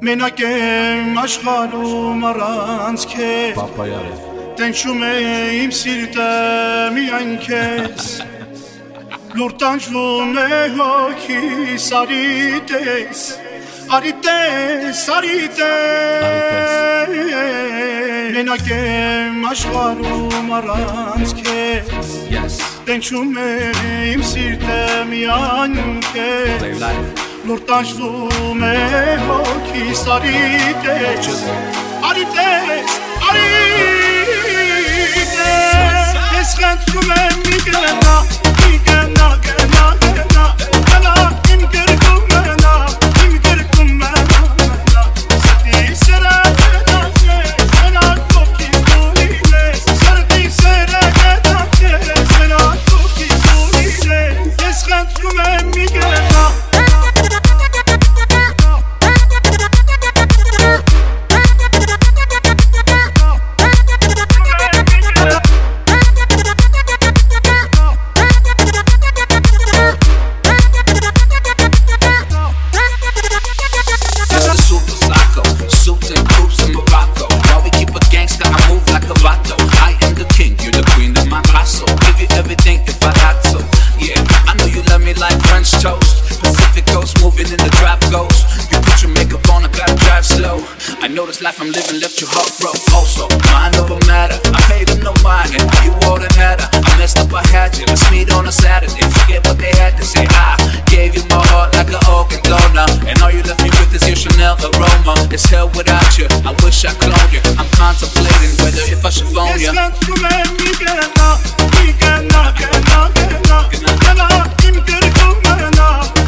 Մենակ եմ աշխարհում առանց քեզ Տենչում է իմ սիրտը միայն քեզ Լուր տանջվում է հոգիս արիտես Արիտես Մենակ եմ աշխարհում առանց քեզ Տենչում է իմ սիրտը միայն քեզ Լուր տանջվում է հոգիս արիտես Արիտես Ես խնդրում եմ մի գնա Իմ գրկում մնա Սրտի սերը գետանքես Մենակ կողքից դուրին ես Սրտի սերը գետանքես Մենակ կողքից դուրին ես Ես խնդրում եմ մի գնա I know this life I'm living left you heart broke. Also, mind over matter. I paid them no mind, and you all that matter. I messed up, I had you. Let's meet on a Saturday. Forget what they had to say. I gave you my heart like an organ donor, and all you left me with is your Chanel aroma. It's hell without you. I wish I cloned you. I'm contemplating whether if I should phone you. Yes,